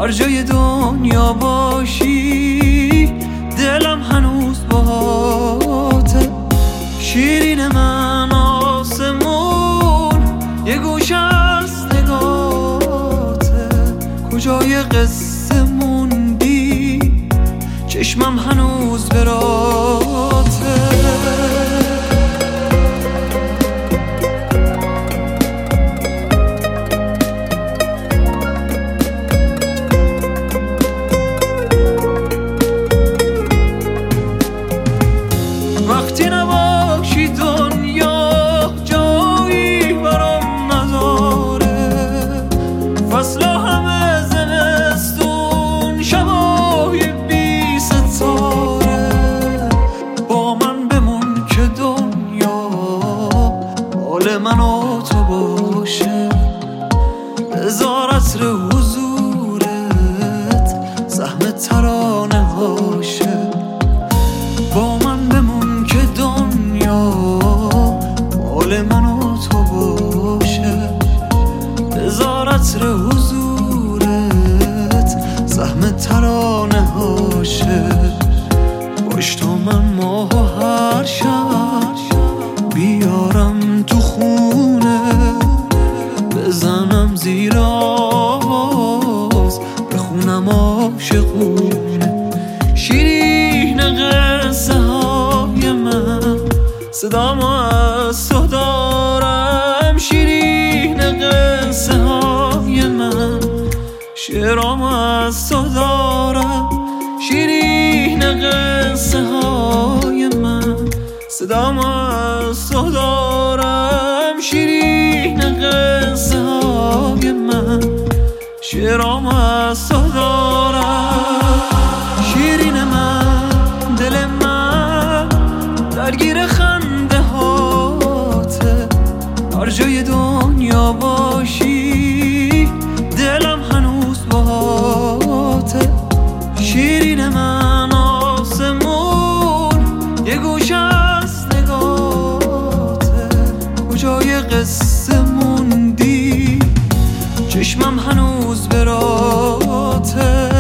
هر جای دنیا باشی دلم هنوز باهاته. شیرین من آسمون یه گوشه از نگاته. کجای قصه موندی چشمم هنوز براته. وقتی نباشی دنیا جایی برام نداره. فصلا همه زمستون شبای بی ستاره. با من بمون که دنیا مال من و تو باشه. بذار عطر حضورت سهم ترانه هاشه. با من بمون که دنیا مال من و تو باشه. بذار عطر حضورت سهم ترانه هاشه. باش تا من ماه و هر شب بیارم تو خونه. بزنم زیر آواز بخونم عاشقونه. شیرین قصه های من صدامو از تو دارم. شیرین قصه های من شعرامو از تو دارم. شیرین قصه های من صدامو از تو دارم. شیرین قصه های من شعرامو از تو دارم. شیرین من دل من درگیر خنده هاته. هر جای دنیا باشی دلم هنوز باهاته. شیرین من آسمون یه گوشه از نگاته. کجای قصه موندی چشمم هنوز براته.